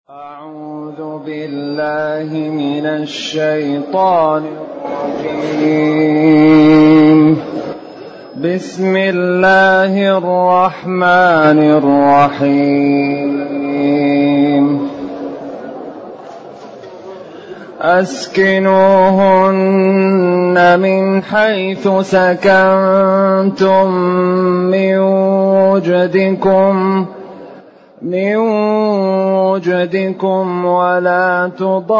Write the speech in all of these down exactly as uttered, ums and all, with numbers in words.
أعوذ بالله من الشيطان الرجيم. بسم الله الرحمن الرحيم. أسكنوهن من حيث سكنتم من وجدكم من وجدكم ولا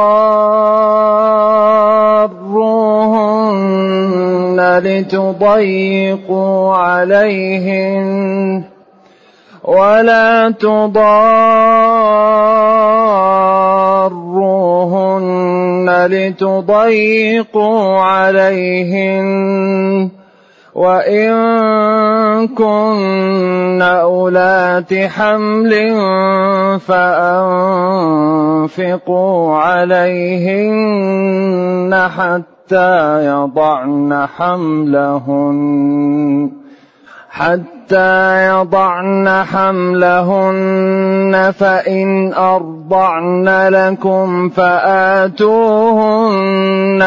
تضاروهن لتضيقوا عليهن ولا تضاروهن لتضيقوا عليهن وإن كن أولات حمل فأنفقوا عليهن حتى يضعن حملهن حتى يضعن حملهن فإن أرضعن لكم فآتوهن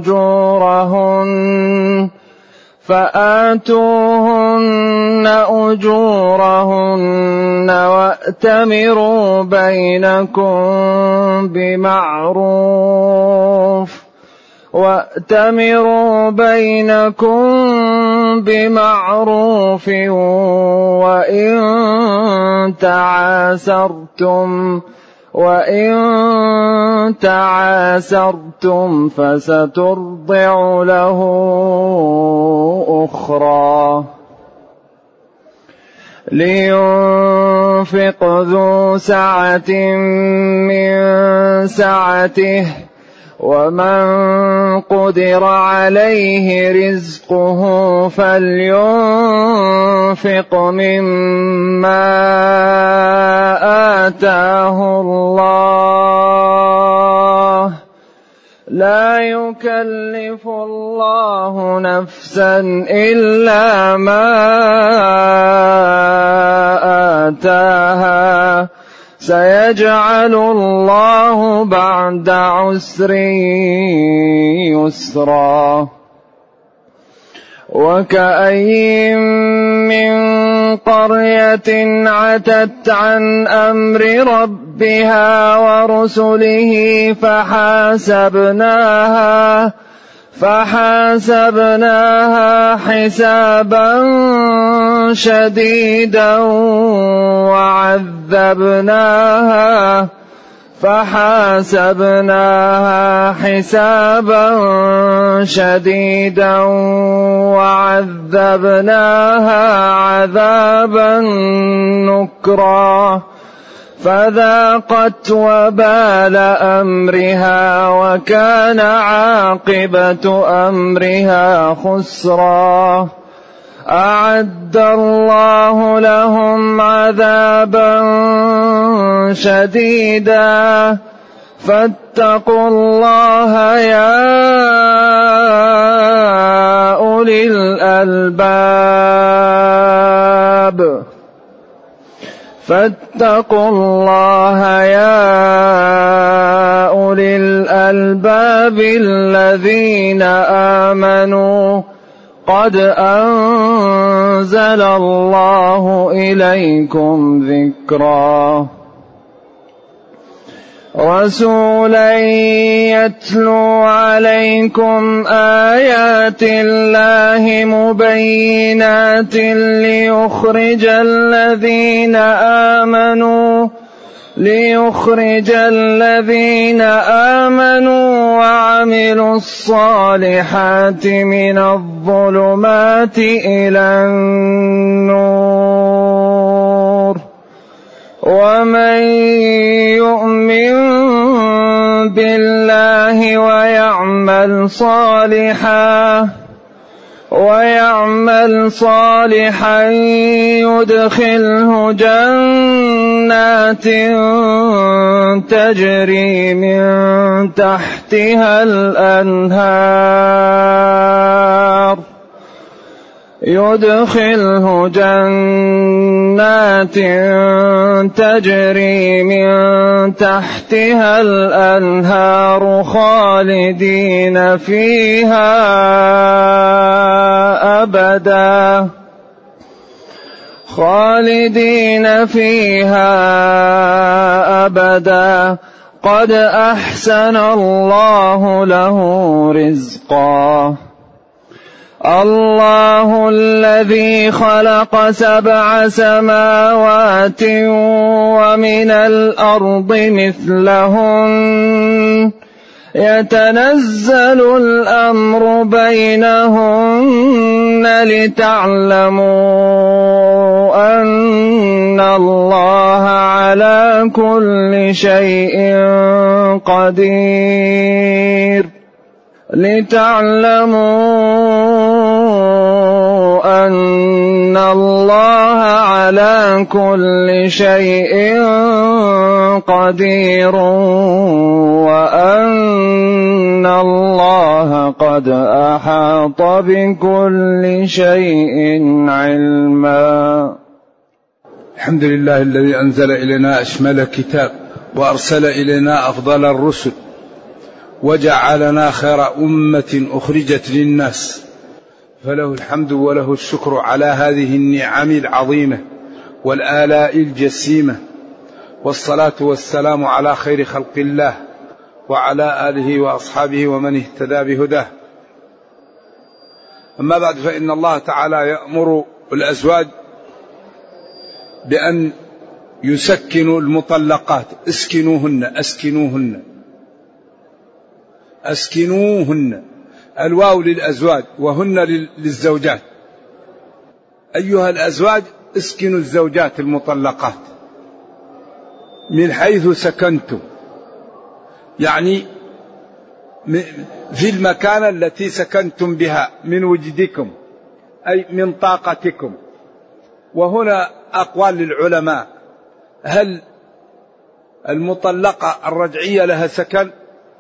أجورهن فآتوهن أجورهن وأتمروا بينكم بمعروف وأتمروا بينكم بمعروف وإن تعاسرتم وإن تعاسرتم فسترضع له أخرى. لينفق ذو سعة من سعته ومن قدر عليه رزقه فلينفق مما آتاه الله لا يكلف الله نفسا إلا ما آتاها سيجعل الله بعد عسر يسرا. وكأين من قرية عتت عن أمر ربها ورسله فحاسبناها فحاسبناها حسابا شديدا وعذبناها فحاسبناها حسابا شديدا وعذبناها عذابا نكرا فذاقت وبال أمرها وكان عاقبة أمرها خسرا. أعد الله لهم عذابا شديدا فاتقوا الله يا أولي الألباب فاتقوا الله يا أولي الألباب الذين آمنوا قد أنزل الله إليكم ذكرا. رسولا يتلو عليكم آيات الله مبينات ليخرج الذين آمنوا ليخرج الذين آمنوا وعملوا الصالحات من الظلمات إلى النور ومن يؤمن بالله ويعمل صالحا ويعمل صالحا يدخله جنات تجري من تحتها الأنهار يدخله جنات تجري من تحتها الأنهار خالدين فيها أبدا خالدين فيها أبدا قد أحسن الله له رزقا. الله الذي خلق سبع سماوات ومن الأرض مثلهن يتنزل الأمر بينهن لتعلموا أن الله على كل شيء قدير لتعلموا أن الله على كل شيء قدير وأن الله قد أحاط بكل شيء علما. الحمد لله الذي أنزل إلينا أشمل كتاب وأرسل إلينا أفضل الرسل وجعلنا خير أمة أخرجت للناس، فله الحمد وله الشكر على هذه النعم العظيمة والآلاء الجسيمة، والصلاة والسلام على خير خلق الله وعلى آله وأصحابه ومن اهتدى بهداه. أما بعد، فإن الله تعالى يأمر الأزواج بأن يسكنوا المطلقات، اسكنوهن اسكنوهن أسكنوهن، الواو للأزواج وهن للزوجات. أيها الأزواج اسكنوا الزوجات المطلقات من حيث سكنتم، يعني في المكان التي سكنتم بها من وجدكم أي من طاقتكم. وهنا أقوال للعلماء: هل المطلقة الرجعية لها سكن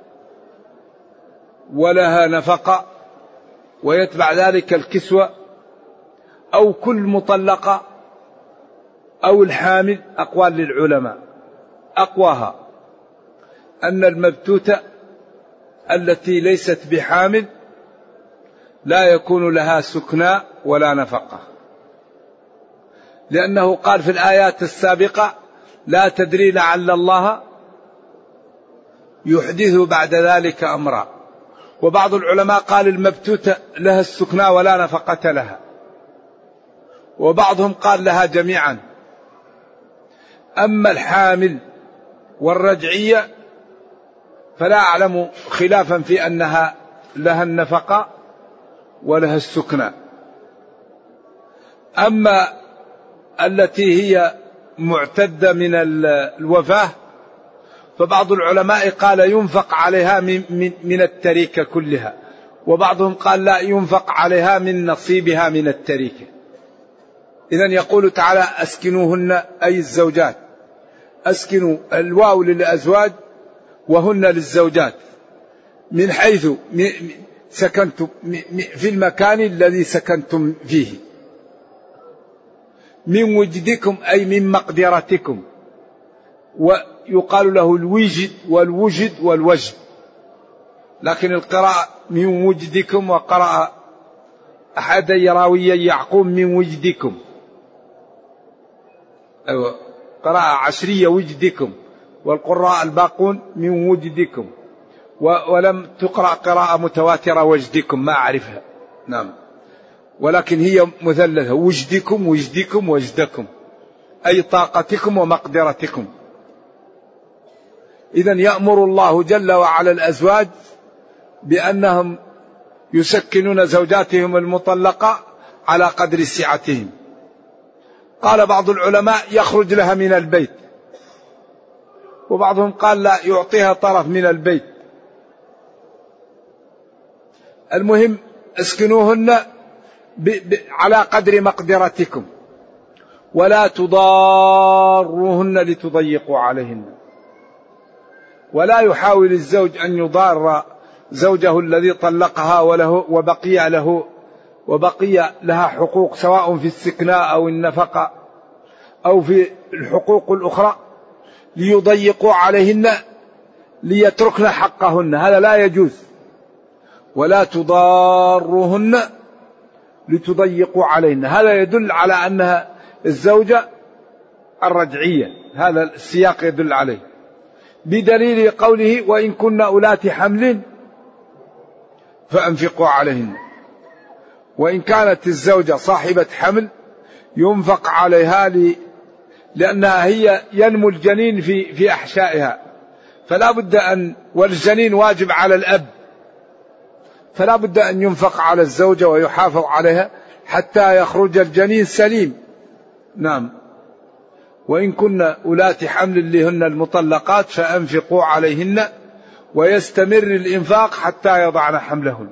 ولها نفقة ويتبع ذلك الكسوة، أو كل مطلقة، أو الحامل؟ أقوال للعلماء. أقواها أن المبتوتة التي ليست بحامل لا يكون لها سكنى ولا نفقة، لأنه قال في الآيات السابقة: لا تدري لعل الله يحدث بعد ذلك أمرا. وبعض العلماء قال المبتوتة لها السكنى ولا نفقة لها، وبعضهم قال لها جميعا. أما الحامل والرجعية فلا أعلم خلافا في أنها لها النفقة ولها السكنى. أما التي هي معتدة من الوفاة فبعض العلماء قال ينفق عليها من, من التركة كلها، وبعضهم قال لا، ينفق عليها من نصيبها من التركة. إذن يقول تعالى: أسكنوهن أي الزوجات، أسكنوا، الواو للأزواج وهن للزوجات، من حيث سكنتم، في المكان الذي سكنتم فيه، من وجدكم أي من مقدرتكم. ويقال له الوجد والوجد والوجد، لكن القراءة من وجدكم، وقرأ أحد يراوي يعقوب من وجدكم، أيوة، قراءة عشرية وجدكم، والقراء الباقون من وجدكم، ولم تقرأ قراءة متواترة وجدكم، ما أعرفها، نعم، ولكن هي مثلثة: وجدكم وجدكم وجدكم، أي طاقتكم ومقدرتكم. إذن يأمر الله جل وعلا الأزواج بأنهم يسكنون زوجاتهم المطلقة على قدر سعتهم. قال بعض العلماء يخرج لها من البيت، وبعضهم قال لا، يعطيها طرف من البيت. المهم اسكنوهن ب... ب... على قدر مقدرتكم، ولا تضاروهن لتضيقوا عليهن. ولا يحاول الزوج أن يضار زوجه الذي طلقها وله وبقي له وبقي لها حقوق سواء في السكناء أو النفقة أو في الحقوق الأخرى ليضيقوا عليهن ليتركن حقهن، هذا لا يجوز. ولا تضاروهن لتضيقوا عليهن، هذا يدل على أنها الزوجة الرجعية، هذا السياق يدل عليه، بدليل قوله وإن كن أولات حمل فأنفقوا عليهن. وإن كانت الزوجة صاحبة حمل ينفق عليها ل... لأنها هي ينمو الجنين في في أحشائها، فلا بد أن، والجنين واجب على الأب، فلا بد أن ينفق على الزوجة ويحافظ عليها حتى يخرج الجنين سليم. نعم. وإن كن أولات حمل لهن المطلقات فأنفقوا عليهن ويستمر الإنفاق حتى يضعن حملهن.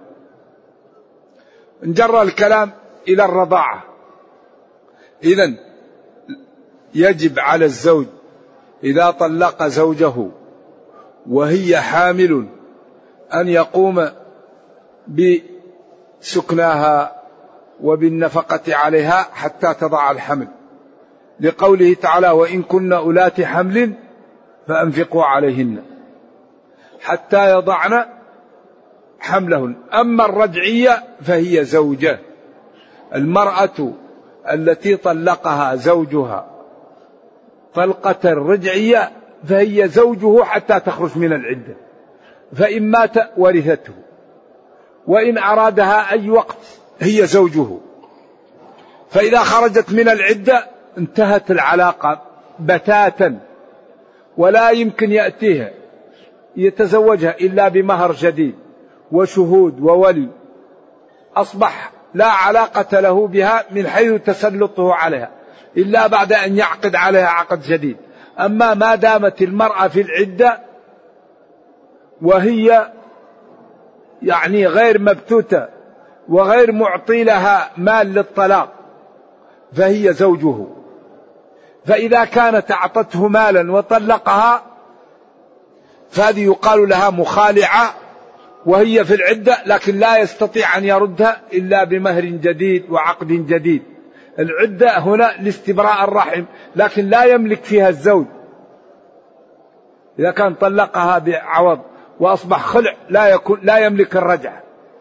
نجر الكلام إلى الرضاعة. إذن يجب على الزوج إذا طلق زوجه وهي حامل أن يقوم بسكناها وبالنفقة عليها حتى تضع الحمل، لقوله تعالى وإن كن أولات حمل فأنفقوا عليهن حتى يضعن حملهن. أما الرجعية فهي زوجة، المرأة التي طلقها زوجها طلقة رجعية فهي زوجه حتى تخرج من العدة، فإن مات ورثته، وإن أرادها أي وقت هي زوجه، فإذا خرجت من العدة انتهت العلاقة بتاتا، ولا يمكن يأتيها يتزوجها إلا بمهر جديد وشهود وولي، أصبح لا علاقة له بها من حيث تسلطه عليها إلا بعد أن يعقد عليها عقد جديد. أما ما دامت المرأة في العدة وهي يعني غير مبتوتة وغير معطي لها مال للطلاق فهي زوجه، فإذا كانت أعطته مالا وطلقها فهذه يقال لها مخالعة وهي في العدة، لكن لا يستطيع أن يردها إلا بمهر جديد وعقد جديد. العدة هنا لاستبراء الرحم، لكن لا يملك فيها الزوج. إذا كان طلقها بعوض وأصبح خلع لا يكون لا يملك الرجعة.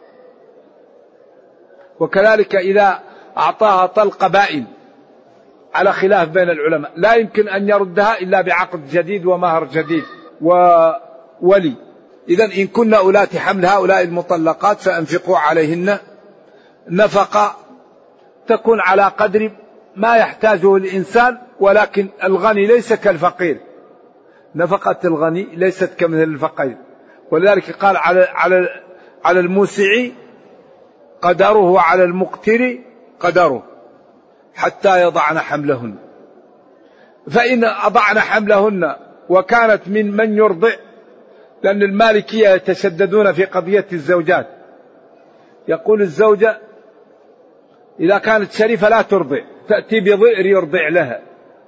وكذلك إذا أعطاها طلق بائن على خلاف بين العلماء لا يمكن أن يردها إلا بعقد جديد ومهر جديد وولي. إذن إن كن أولات حمل هؤلاء المطلقات فأنفقوا عليهن نفقة تكون على قدر ما يحتاجه الإنسان، ولكن الغني ليس كالفقير، نفقة الغني ليست كمثل الفقير. ولذلك قال على على على الموسع قدره وعلى المقتر قدره حتى يضعن حملهن. فإن أضعن حملهن وكانت من من يرضع، لأن المالكية يتشددون في قضية الزوجات، يقول الزوجة إذا كانت شريفة لا ترضع، تأتي بضئر يرضع لها،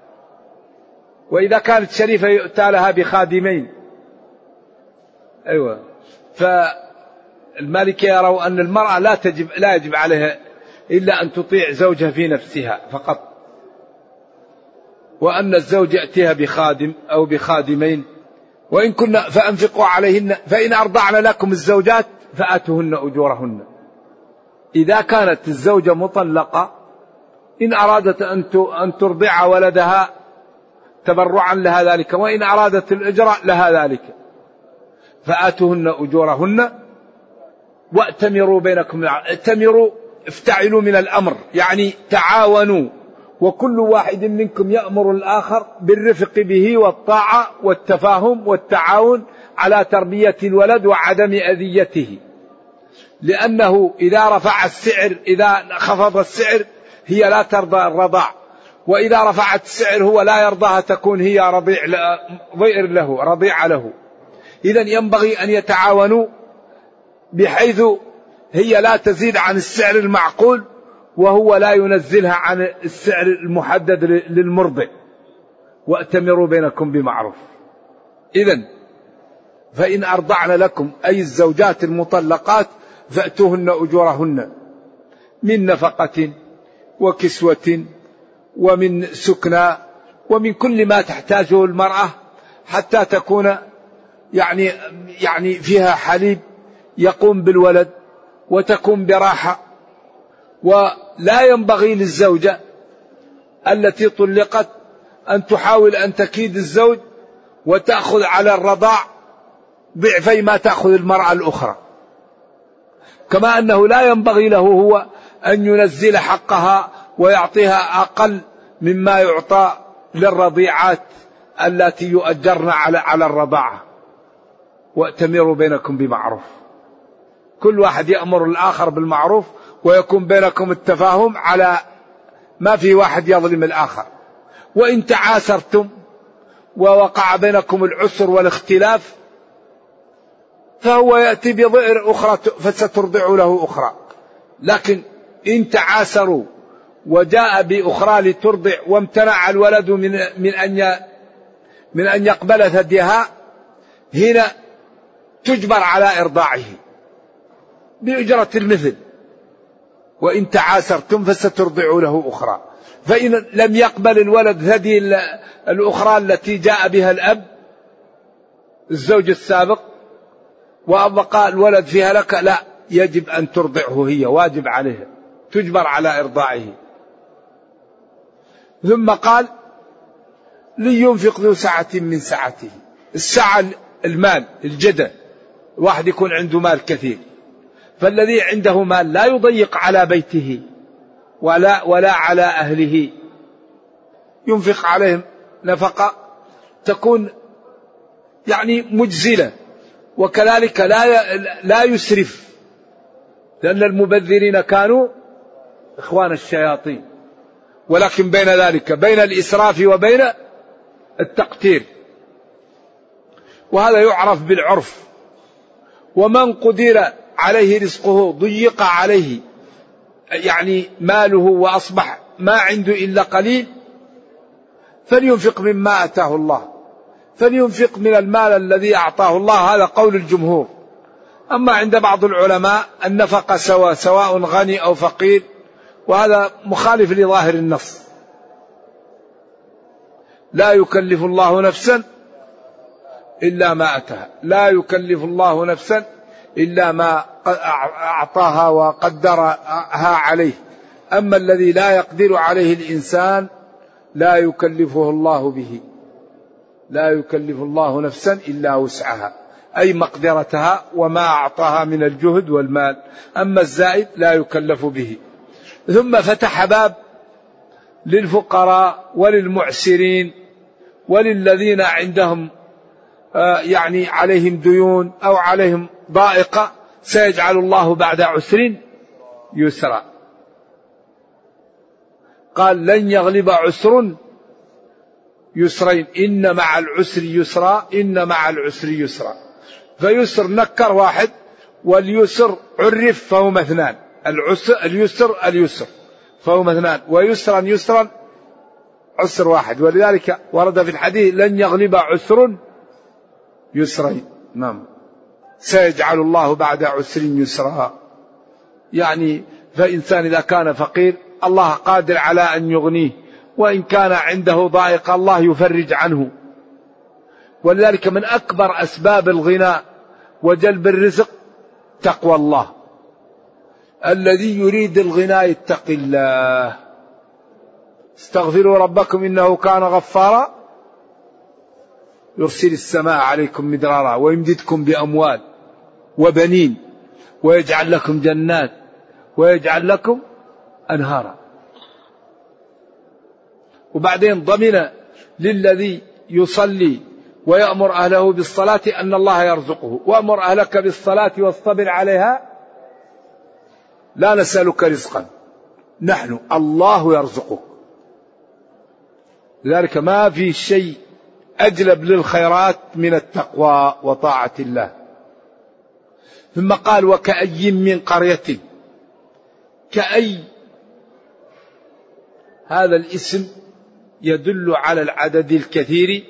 وإذا كانت شريفة يؤتى لها بخادمين. أيوة. فالمالكية يروا أن المرأة لا تجب لا يجب عليها إلا أن تطيع زوجها في نفسها فقط، وأن الزوج يأتيها بخادم أو بخادمين. وإن كنا فأنفقوا عليهن فإن أرضعن لكم الزوجات فآتوهن أجورهن. إذا كانت الزوجة مطلقة إن أرادت أن ترضع ولدها تبرعا لها ذلك، وإن أرادت الإجراء لها ذلك، فآتوهن أجورهن وأتمروا بينكم. ائتمروا افتعلوا من الأمر، يعني تعاونوا، وكل واحد منكم يأمر الآخر بالرفق به والطاعة والتفاهم والتعاون على تربية الولد وعدم أذيته، لأنه إذا رفع السعر إذا خفض السعر هي لا ترضى الرضاع، وإذا رفعت السعر هو لا يرضاها تكون هي رضيع ضئر له رضيع له. إذن ينبغي أن يتعاونوا بحيث هي لا تزيد عن السعر المعقول وهو لا ينزلها عن السعر المحدد للمرضع. وأتمروا بينكم بمعروف. إذن فإن أرضعن لكم أي الزوجات المطلقات فأتوهن أجورهن. من نفقة وكسوة ومن سكنى ومن كل ما تحتاجه المرأة حتى تكون يعني يعني فيها حليب يقوم بالولد وتكون براحة. ولا ينبغي للزوجة التي طلقت أن تحاول أن تكيد الزوج وتأخذ على الرضاع ضعفي ما تأخذ المرأة الأخرى، كما أنه لا ينبغي له هو أن ينزل حقها ويعطيها أقل مما يعطى للرضيعات التي يؤجرن على على الرضاعة. وأتمروا بينكم بمعروف، كل واحد يأمر الآخر بالمعروف ويكون بينكم التفاهم على ما في واحد يظلم الآخر. وإن تعاسرتم ووقع بينكم العسر والاختلاف فهو يأتي بضئر أخرى فسترضع له أخرى. لكن إن تعاسروا وجاء بأخرى لترضع وامتنع الولد من من أن من أن يقبل ثديها، هنا تجبر على إرضاعه بأجرة المثل. وإن تعاسرتم فسترضع له أخرى. فإن لم يقبل الولد ثدي الأخرى التي جاء بها الأب الزوج السابق وأبقى الولد فيها لك، لا، يجب أن ترضعه هي، واجب عليها، تجبر على إرضاعه. ثم قال لينفق ذو سعة من سعته. السعة المال الجدة، واحد يكون عنده مال كثير، فالذي عنده مال لا يضيق على بيته ولا ولا على أهله، ينفق عليهم نفقة تكون يعني مجزلة، وكذلك لا لا يسرف، لأن المبذرين كانوا إخوان الشياطين. ولكن بين ذلك بين الإسراف وبين التقتير، وهذا يعرف بالعرف. ومن قدر عليه رزقه ضيق عليه يعني ماله وأصبح ما عنده إلا قليل فلينفق مما آتاه الله، فلينفق من المال الذي أعطاه الله. هذا قول الجمهور. أما عند بعض العلماء النفقة سواء سواء غني أو فقير، وهذا مخالف لظاهر النص. لا يكلف الله نفسا إلا ما أتاها، لا يكلف الله نفسا إلا ما أعطاها وقدرها عليه. أما الذي لا يقدر عليه الإنسان لا يكلفه الله به، لا يكلف الله نفسا إلا وسعها، أي مقدرتها وما أعطاها من الجهد والمال. أما الزائد لا يكلف به. ثم فتح باب للفقراء وللمعسرين وللذين عندهم يعني عليهم ديون أو عليهم ضائقة، سيجعل الله بعد عسر يسرا. قال لن يغلب عسر يسرين، إن مع العسر يسرا، إن مع العسر يسرا. فيسر نكر واحد، واليسر عرف فهما اثنان، العسر اليسر اليسر فهما اثنان، ويسرا يسرا عسر واحد. ولذلك ورد في الحديث لن يغلب عسر يسرين. نعم، سيجعل الله بعد عسر يسرا. يعني فإنسان إذا كان فقير الله قادر على أن يغنيه، وإن كان عنده ضائق الله يفرج عنه. ولذلك من أكبر أسباب الغنى وجلب الرزق تقوى الله. الذي يريد الغنى يتقي الله. استغفروا ربكم إنه كان غفارا يرسل السماء عليكم مدرارا ويمددكم بأموال وبنين ويجعل لكم جنات ويجعل لكم أنهارا. وبعدين ضمن للذي يصلي ويأمر أهله بالصلاة أن الله يرزقه. وأمر أهلك بالصلاة واصطبر عليها لا نسألك رزقا نحن الله يرزقك. لذلك ما في شيء أجلب للخيرات من التقوى وطاعة الله. ثم قال وكأي من قرية. كأي هذا الاسم يدل على العدد الكثير،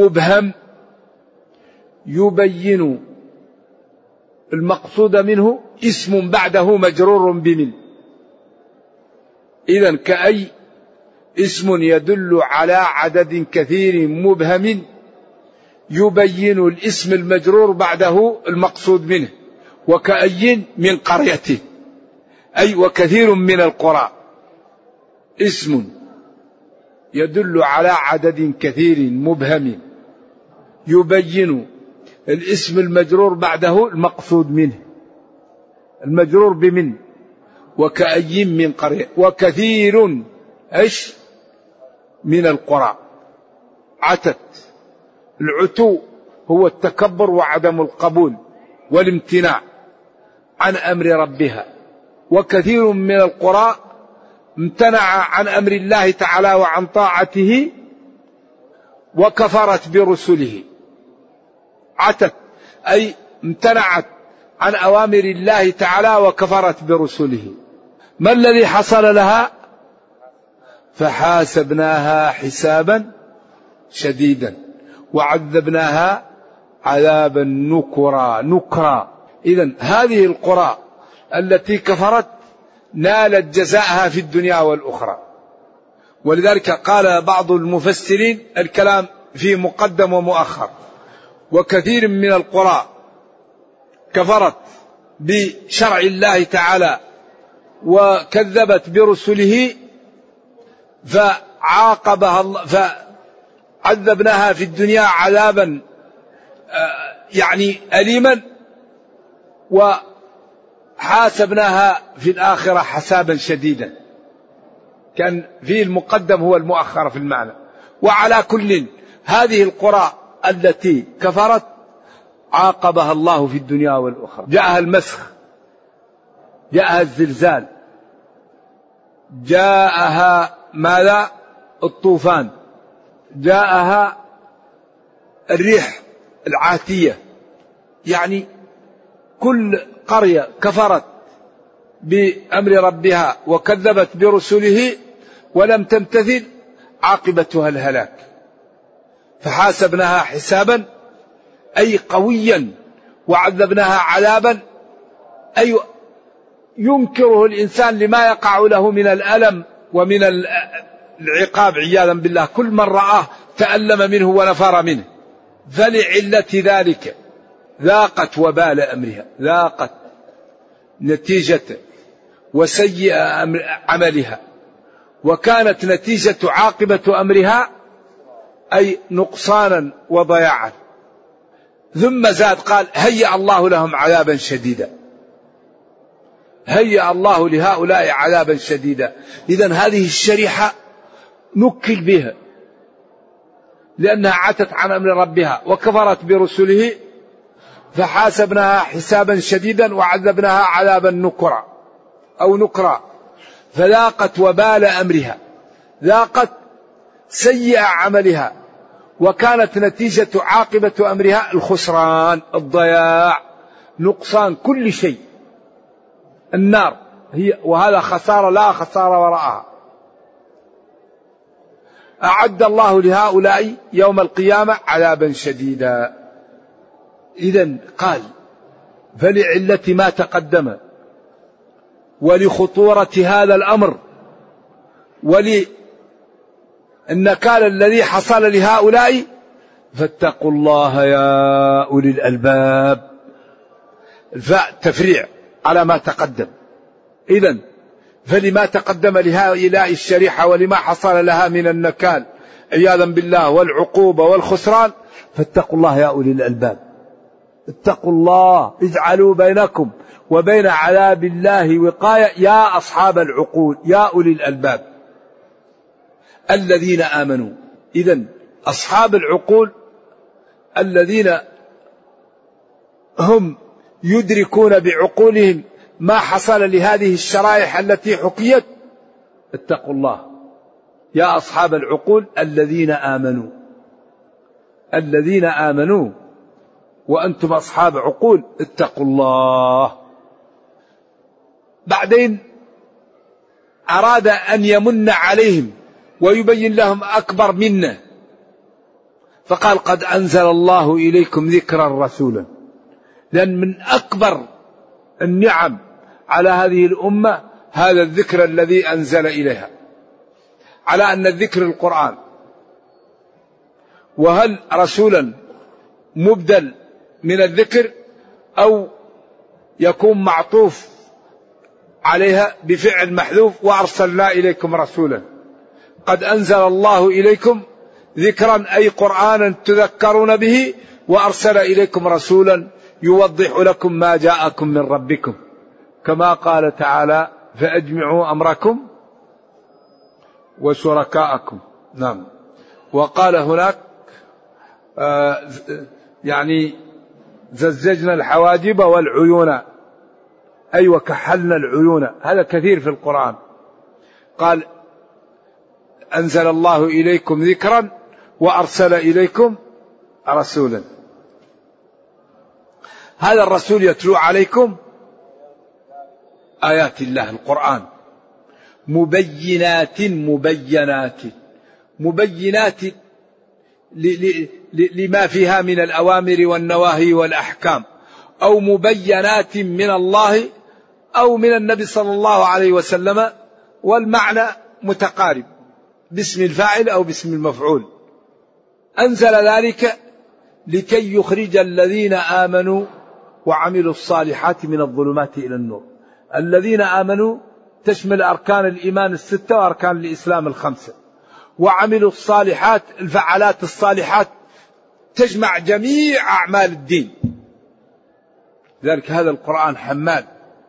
مبهم يبين المقصود منه اسم بعده مجرور بمن. إذن كأي اسم يدل على عدد كثير مبهم يبين الاسم المجرور بعده المقصود منه. وكأي من قرية، أي وكثير من القرى. اسم يدل على عدد كثير مبهم يبين الاسم المجرور بعده المقصود منه، المجرور بمن. وكأي من قرية، وكثير ايش من القرى. عتت، العتو هو التكبر وعدم القبول والامتناع عن أمر ربها. وكثير من القرى امتنع عن أمر الله تعالى وعن طاعته وكفرت برسله. عتت أي امتنعت عن أوامر الله تعالى وكفرت برسله. ما الذي حصل لها؟ فحاسبناها حسابا شديدا وعذبناها عذابا نكرا نكرا. إذن هذه القرى التي كفرت نالت جزاءها في الدنيا والأخرى. ولذلك قال بعض المفسرين الكلام فيه مقدم ومؤخر. وكثير من القرى كفرت بشرع الله تعالى وكذبت برسله فعاقبها الله، فعذبناها في الدنيا عذابا يعني أليما وحاسبناها في الآخرة حسابا شديدا. كان فيه المقدم هو المؤخر في المعنى. وعلى كل هذه القرى التي كفرت عاقبها الله في الدنيا والأخرى. جاءها المسخ، جاءها الزلزال، جاءها ماذا؟ الطوفان، جاءها الريح العاتية. يعني كل قرية كفرت بأمر ربها وكذبت برسله ولم تمتثل عاقبتها الهلاك. فحاسبناها حسابا أي قويا وعذبناها عذابا أي ينكره الإنسان لما يقع له من الألم ومن العقاب عياذا بالله. كل من رآه تألم منه ونفر منه. فلعلة ذلك ذاقت وبال أمرها، ذاقت نتيجة وسيء عملها، وكانت نتيجة عاقبة أمرها أي نقصانا وضياعا. ثم زاد قال هيأ الله لهم عذابا شديدا، هيأ الله لهؤلاء عذابا شديدا. إذن هذه الشريحة نكل بها لأنها عتت عن أمر ربها وكفرت برسله، فحاسبناها حسابا شديدا وعذبناها عذابا نكرا أو نكرا. فذاقت وبال أمرها، ذاقت سيئ عملها، وكانت نتيجة عاقبة أمرها الخسران، الضياع، نقصان كل شيء. النار هي، وهذا خسارة لا خسارة وراءها. أعد الله لهؤلاء يوم القيامة عذابا شديدا. إذن قال فلعلة ما تقدم ولخطورة هذا الأمر وللنكال الذي حصل لهؤلاء فاتقوا الله يا أولي الألباب. الفاء تفريع على ما تقدم. إذن فلما تقدم لهؤلاء الشريحة ولما حصل لها من النكال عياذا بالله والعقوبة والخسران فاتقوا الله يا أولي الألباب. اتقوا الله، اجعلوا بينكم وبين عذاب الله وقاية يا أصحاب العقول يا أولي الألباب الذين آمنوا. إذن أصحاب العقول الذين هم يدركون بعقولهم ما حصل لهذه الشرائح التي حكيت. اتقوا الله يا أصحاب العقول الذين آمنوا، الذين آمنوا وأنتم أصحاب عقول اتقوا الله. بعدين أراد أن يمن عليهم ويبين لهم أكبر منه، فقال قد أنزل الله إليكم ذكرا رسولا. لأن من أكبر النعم على هذه الأمة هذا الذكر الذي أنزل إليها، على أن الذكر القرآن. وهل رسولا مبدل من الذكر أو يكون معطوف عليها بفعل محذوف؟ وأرسلنا إليكم رسولا قد أنزل الله إليكم ذكرا أي قرآنا تذكرون به، وأرسل إليكم رسولا يوضح لكم ما جاءكم من ربكم، كما قال تعالى فأجمعوا أمركم وشركاءكم. نعم. وقال هناك آه يعني زججنا الحواجب والعيون، أي وكحلنا العيون، هذا كثير في القرآن. قال أنزل الله إليكم ذكرا وأرسل إليكم رسولا. هذا الرسول يتلو عليكم آيات الله القرآن مبينات مبينات مبينات لما فيها من الأوامر والنواهي والأحكام، أو مبينات من الله أو من النبي صلى الله عليه وسلم، والمعنى متقارب باسم الفاعل أو باسم المفعول. أنزل ذلك لكي يخرج الذين آمنوا وعملوا الصالحات من الظلمات إلى النور. الذين آمنوا تشمل أركان الإيمان الستة وأركان الإسلام الخمسة، وعملوا الصالحات الفعالات الصالحات تجمع جميع أعمال الدين. ذلك هذا القرآن حمال.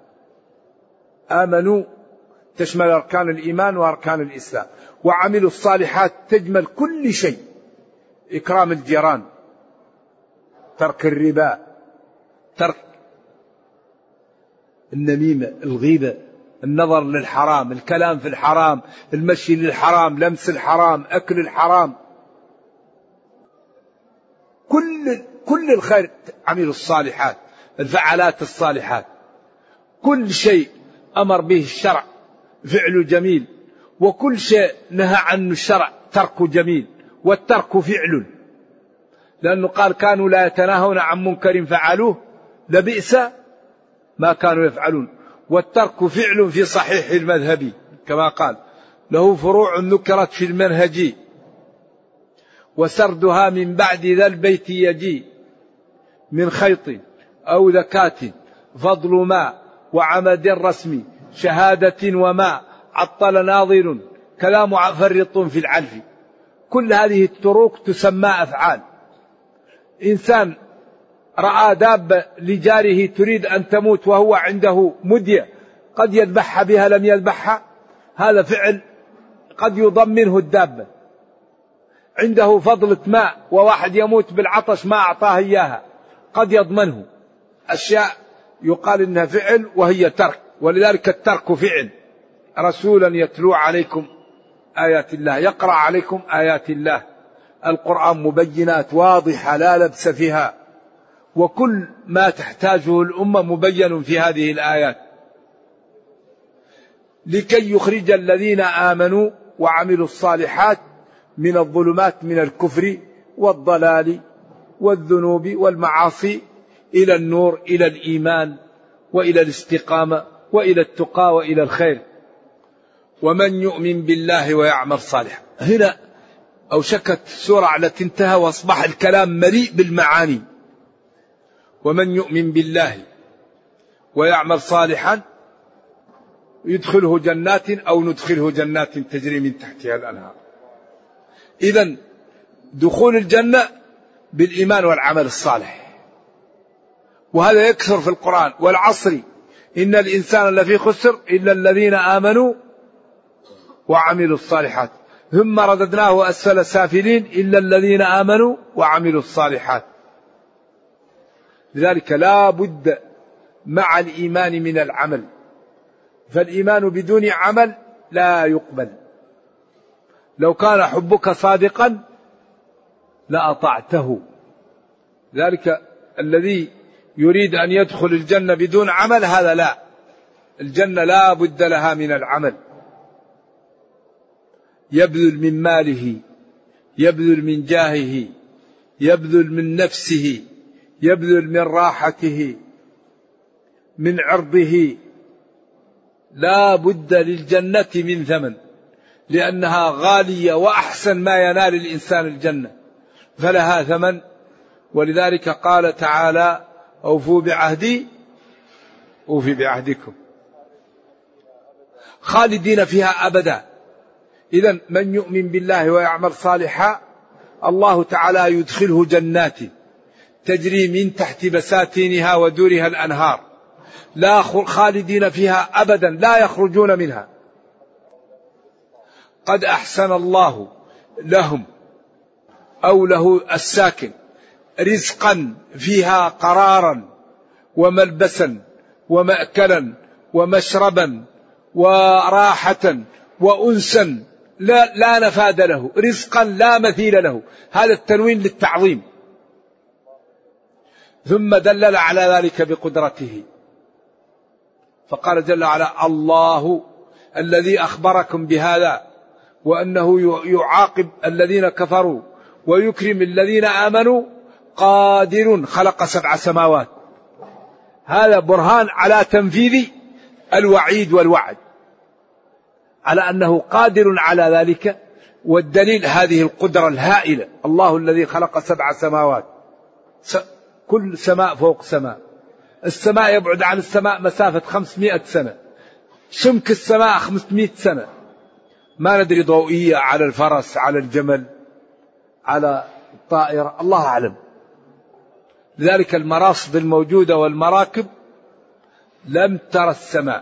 آمنوا تشمل أركان الإيمان وأركان الإسلام، وعملوا الصالحات تجمل كل شيء، إكرام الجيران، ترك الربا، ترك النميمة، الغيبة، النظر للحرام، الكلام في الحرام، المشي للحرام، لمس الحرام، أكل الحرام، كل كل الخير. عملوا الصالحات الفعالات الصالحات، كل شيء أمر به الشرع فعل جميل، وكل شيء نهى عنه الشرع ترك جميل، والترك فعل، لأنه قال كانوا لا يتناهون عن منكر فعلوه لبئس ما كانوا يفعلون. والترك فعل في صحيح المذهب كما قال له فروع ذكرت في المنهج، وسردها من بعد ذا البيت يجي من خيط أو ذكاة فضل ما وعمد رسمي شهادة وما عطل ناظر كلام فرط في العلف. كل هذه الطرق تسمى أفعال. إنسان رأى دابة لجاره تريد أن تموت وهو عنده مدية قد يذبحها بها لم يذبحها، هذا فعل قد يضمنه الدابة. عنده فضلة ماء وواحد يموت بالعطش ما أعطاه إياها قد يضمنه. أشياء يقال إنها فعل وهي ترك، ولذلك الترك فعل. رسولا يتلو عليكم آيات الله، يقرأ عليكم آيات الله. القرآن مبينات واضحة لا لبس فيها، وكل ما تحتاجه الأمة مبين في هذه الآيات، لكي يخرج الذين آمنوا وعملوا الصالحات من الظلمات من الكفر والضلال والذنوب والمعاصي إلى النور، إلى الإيمان وإلى الاستقامة وإلى التقى وإلى الخير. ومن يؤمن بالله ويعمل صالحا. هنا أوشكت السورة على تنتهى وأصبح الكلام مليء بالمعاني. ومن يؤمن بالله ويعمل صالحا يدخله جنات أو ندخله جنات تجري من تحتها الأنهار. إذن دخول الجنة بالإيمان والعمل الصالح، وهذا يكثر في القرآن. والعصر إن الإنسان لفي خسر إلا الذين آمنوا وعملوا الصالحات ثم رددناه أسفل سافلين إلا الذين آمنوا وعملوا الصالحات. لذلك لا بد مع الإيمان من العمل، فالإيمان بدون عمل لا يقبل. لو كان حبك صادقا لأطعته. ذلك الذي يريد أن يدخل الجنة بدون عمل هذا لا، الجنة لا بد لها من العمل. يبذل من ماله، يبذل من جاهه، يبذل من نفسه، يبذل من راحته، من عرضه لا بد للجنة من ثمن، لأنها غالية وأحسن ما ينال الإنسان الجنة فلها ثمن. ولذلك قال تعالى أوفوا بعهدي أوفي بعهدكم، خالدين فيها أبدا. إذن من يؤمن بالله ويعمل صالحا الله تعالى يدخله جنات تجري من تحت بساتينها ودورها الأنهار، لا خالدين فيها أبدا لا يخرجون منها. قد أحسن الله لهم أو له الساكن رزقا فيها قرارا وملبسا ومأكلا ومشربا وراحة وأنسا لا, لا نفاد له، رزقا لا مثيل له، هذا التنوين للتعظيم. ثم دلل على ذلك بقدرته فقال جل وعلا الله الذي أخبركم بهذا وأنه يعاقب الذين كفروا ويكرم الذين آمنوا قادر خلق سبع سماوات. هذا برهان على تنفيذ الوعيد والوعد، على أنه قادر على ذلك. والدليل هذه القدرة الهائلة، الله الذي خلق سبع سماوات، كل سماء فوق سماء، السماء يبعد عن السماء مسافة خمسمائة سنة، سمك السماء خمسمائة سنة، ما ندري ضوئية على الفرس على الجمل على الطائرة، الله أعلم. لذلك المراصد الموجودة والمراكب لم ترى السماء،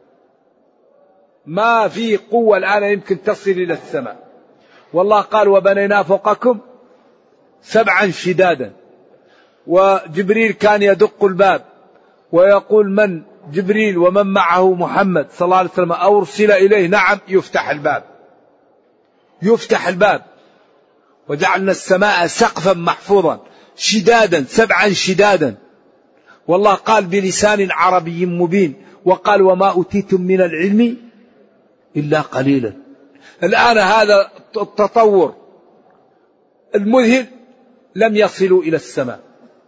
ما في قوة الآن يمكن تصل إلى السماء. والله قال وبنينا فوقكم سبعا شدادا، وجبريل كان يدق الباب ويقول من جبريل ومن معه محمد صلى الله عليه وسلم أرسل إليه، نعم يفتح الباب يفتح الباب. وجعلنا السماء سقفا محفوظا شدادا سبعا شدادا. والله قال بلسان عربي مبين وقال وما أوتيتم من العلم إلا قليلا. الآن هذا التطور المذهل لم يصلوا إلى السماء،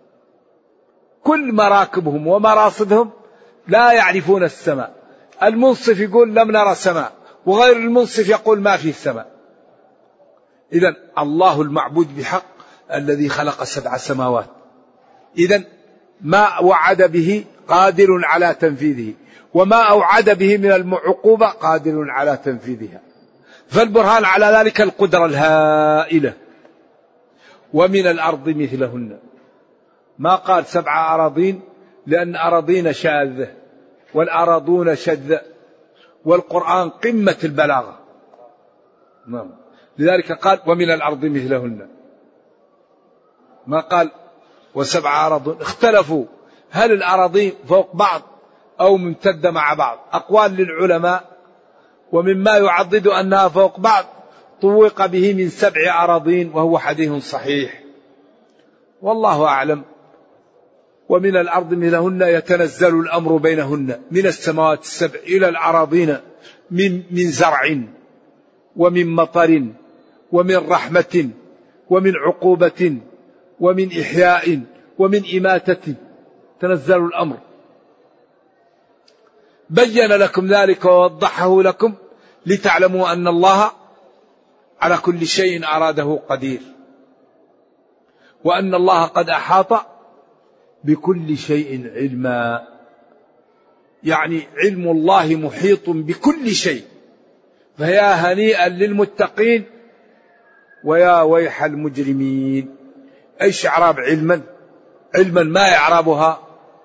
كل مراكبهم ومراصدهم لا يعرفون السماء. المنصف يقول لم نرى سماء، وغير المنصف يقول ما في السماء. إذن الله المعبود بحق الذي خلق سبع سماوات، إذن ما وعد به قادر على تنفيذه، وما أوعد به من العقوبة قادر على تنفيذها. فالبرهان على ذلك القدرة الهائلة. ومن الأرض مثلهن، ما قال سبع أراضين لأن أراضين شاذة والأراضون شذة، والقرآن قمة البلاغة. نعم. لذلك قال ومن الأرض مثلهن، ما قال وسبع أراضين. اختلفوا هل الأراضين فوق بعض أو ممتدة مع بعض، أقوال للعلماء، ومما يعضد أنها فوق بعض طوق به من سبع أراضين وهو حديث صحيح والله أعلم. ومن الأرض مثلهن يتنزل الأمر بينهن من السماوات السبع إلى الأراضين من, من زرع ومن مطر ومن رحمة ومن عقوبة ومن إحياء ومن إماتة، تنزل الأمر. بين لكم ذلك ووضحه لكم لتعلموا أن الله على كل شيء أراده قدير، وأن الله قد أحاط بكل شيء علما. يعني علم الله محيط بكل شيء. فيا هنيئا للمتقين ويا ويح المجرمين. ايش اعراب علما؟ علما ما اعرابها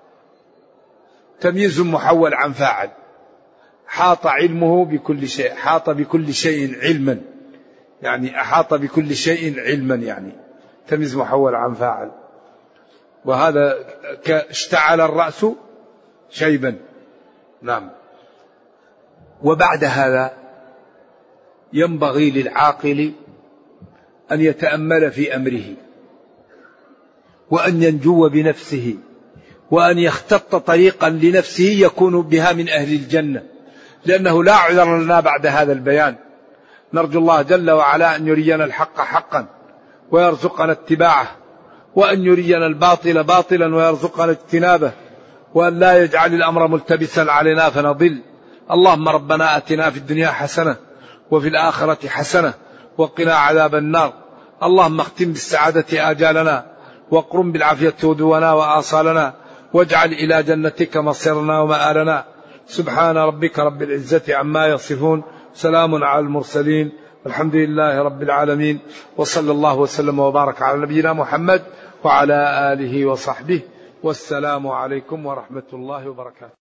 تمييز محول عن فاعل. حاط علمه بكل شيء، حاط بكل شيء علما، يعني احاط بكل شيء علما، يعني تمييز محول عن فاعل. وهذا اشتعل الرأس شيبا. نعم. وبعد هذا ينبغي للعاقل أن يتأمل في أمره، وأن ينجو بنفسه، وأن يختط طريقا لنفسه يكون بها من أهل الجنة، لأنه لا عذر لنا بعد هذا البيان. نرجو الله جل وعلا أن يرينا الحق حقا ويرزقنا اتباعه، وأن يرينا الباطل باطلا ويرزقنا اجتنابه، وأن لا يجعل الأمر ملتبسا علينا فنضل. اللهم ربنا أتنا في الدنيا حسنة وفي الآخرة حسنة وقنا عذاب النار. اللهم اختم بالسعادة آجالنا واقرم بالعافية غدونا وآصالنا واجعل إلى جنتك مصيرنا ومآلنا. سبحان ربك رب العزة عما يصفون، سلام على المرسلين، الحمد لله رب العالمين، وصلى الله وسلم وبارك على نبينا محمد وعلى آله وصحبه، والسلام عليكم ورحمة الله وبركاته.